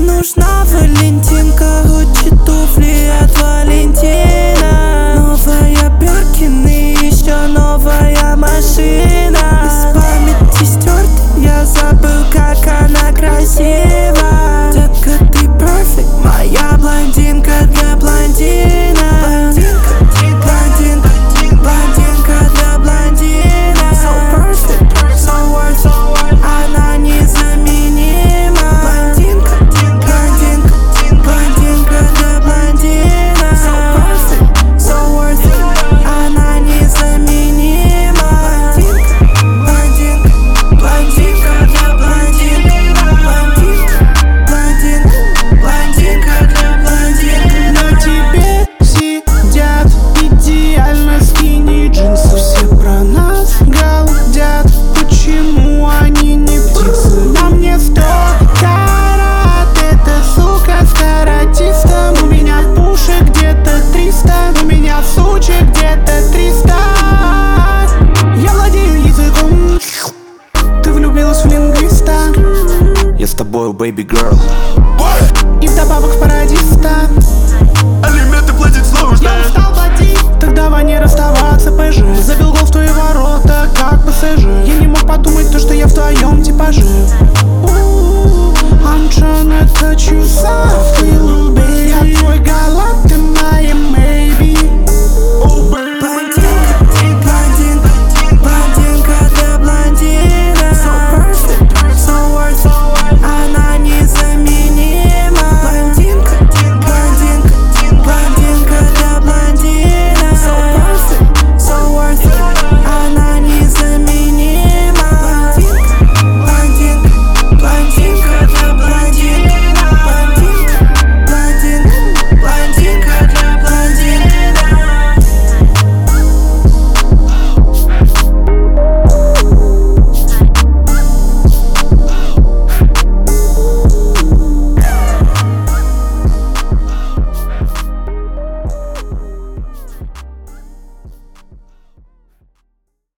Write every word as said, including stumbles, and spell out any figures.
нужна валентинка, Гуччи туфли от Валентина. Новая Биркин и еще новая машина. Из памяти стерт, я забыл, как она красива. Детка, ты perfect, моя блондинка для блондина. Блондинка, блондинка, блондинка для блондина. So perfect, so worth, so worth, она незаменима. Блондинка, блондинка, блондинка для блондина. So perfect, so worth it, она незаменима. Блондинка, блондинка, блондинка для блондина. Блондинка, блондинка, блондинка для блондина. На тебе сидят идеально скини джинсы. Все про нас галдят, почему они не птицы? На мне сто карат, эта сука с каратистом. У меня пушек где-то триста, у меня сучек где-то триста. Я владею языком, ты влюбилась в лингвиста. Я с тобою, baby girl. И вдобавок в пародиста. Алименты платить сложно. Я устал платить, так давай не расставаться, пж. Забил гол в твои ворота, как пассажир. Я не мог подумать то, что я в твоем типаже.